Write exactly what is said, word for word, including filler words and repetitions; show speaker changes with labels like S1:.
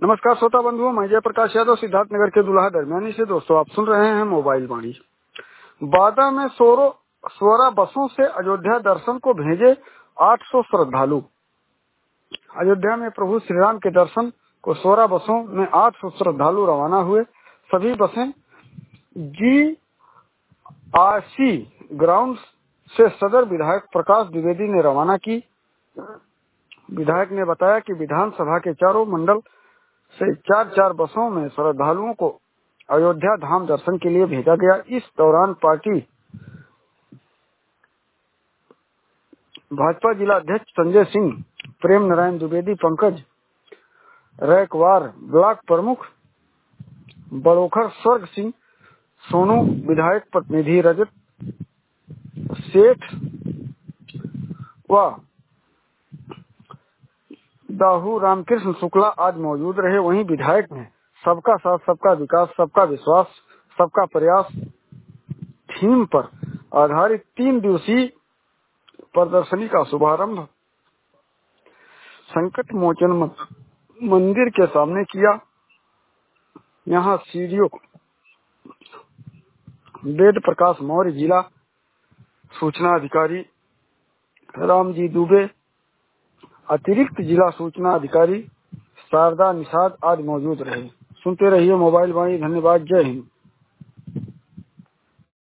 S1: नमस्कार श्रोता बंधुओं, मैं जयप्रकाश यादव सिद्धार्थ नगर के दुल्हा दरमियानी से। दोस्तों, आप सुन रहे हैं मोबाइल वाणी। बादा में सोरो सोलह बसों से अयोध्या दर्शन को भेजे आठ सौ श्रद्धालु। अयोध्या में प्रभु श्री राम के दर्शन को सोलह बसों में आठ सौ श्रद्धालु रवाना हुए। सभी बसें जी आर सी ग्राउंड से सदर विधायक प्रकाश द्विवेदी ने रवाना की। विधायक ने बताया कि विधानसभा के चारों मंडल से चार चार बसों में श्रद्धालुओं को अयोध्या धाम दर्शन के लिए भेजा गया। इस दौरान पार्टी भाजपा जिला अध्यक्ष संजय सिंह, प्रेम नारायण द्विवेदी, पंकज रैकवार, ब्लॉक प्रमुख बड़ोखर स्वर्ग सिंह, सोनू विधायक प्रतिनिधि रजत सेठ व दाहू रामकृष्ण शुक्ला आज मौजूद रहे। वहीं विधायक ने सबका साथ, सबका विकास, सबका विश्वास, सबका प्रयास थीम पर आधारित तीन दिवसीय प्रदर्शनी का शुभारंभ संकट मोचन मंदिर के सामने किया। यहाँ सीडीओ वेद प्रकाश मौर्य, जिला सूचना अधिकारी रामजी दुबे, अतिरिक्त जिला सूचना अधिकारी शारदा निषाद आज मौजूद रहे। सुनते रहिए मोबाइल वाणी। धन्यवाद। जय हिंद।